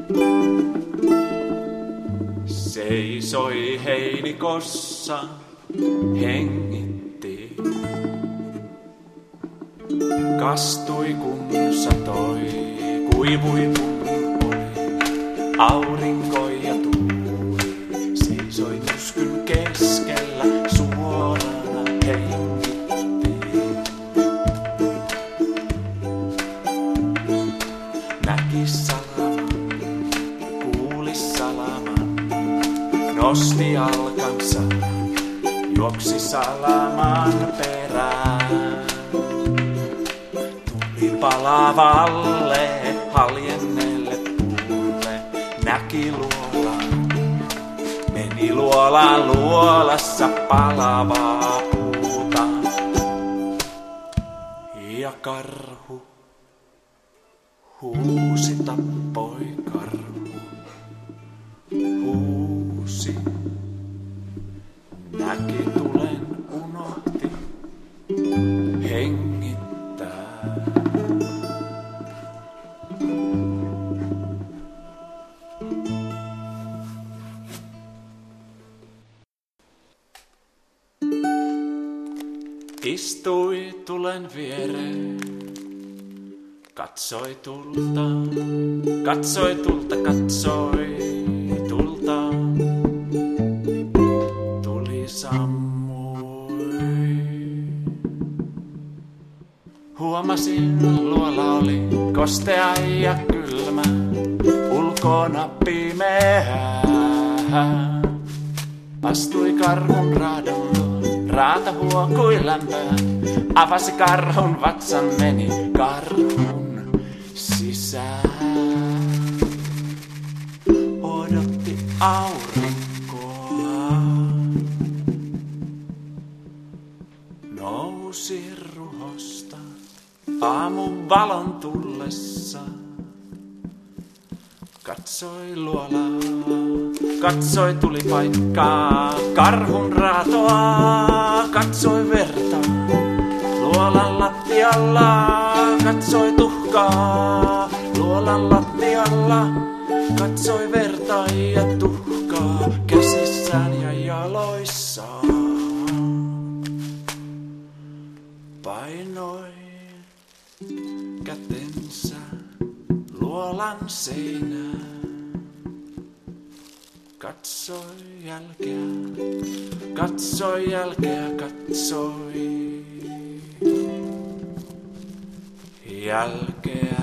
Seisoi heinikossa, hengitti. Kastui kun satoi, kuivui kun oli aurinko ja tuuli. Seisoi myskyn keskellä, suorana hengitti. Näki salaman, kuuli salaman, nosti jalkansa, juoksi salaman perään. Palavalle, haljenneelle puulle, näki luolan. Meni luolaan luolassa palavaa puuta. Ja karhu huusi, tappoi karhu. Huusi, näki tulen, unohti, hengittää. Istui tulen viereen, katsoi tulta, katsoi tulta, katsoi tulta. Tuli sammui. Huomasin, luola oli kostea ja kylmä, ulkona pimeää. Astui karhun raadon luo, raata huokui lämpöä. Avasi karhun vatsan, meni karhun sisään. Odotti aurinkoa. Nousi ruhosta aamun valon tullessa. Katsoi luolaa, katsoi tuli paikkaa, karhun raatoa, katsoi verta. Luolan lattialla, katsoi tuhkaa, luolan lattialla, katsoi verta ja tuhkaa, käsissään ja jaloissaan. Painoi kätensä luolan seinää. Katsoi jälkeä, katsoi jälkeä, katsoi jälkeä.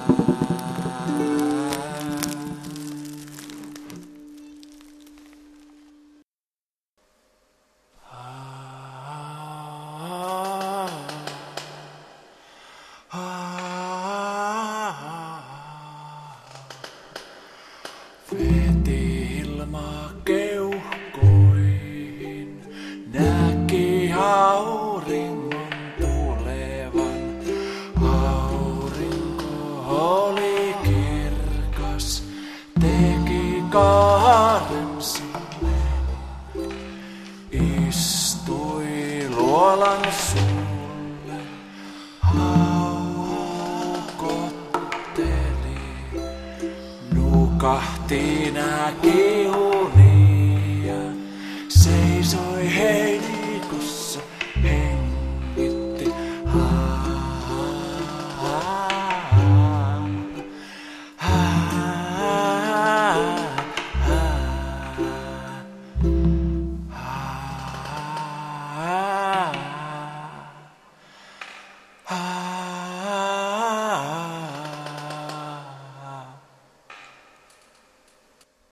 Veti ilmaa keuhkoihin, näki auringon tulevan. Aurinko oli kirkas, teki kaaren sille. Istui luolan suulle, haukotteli. Nukahti näki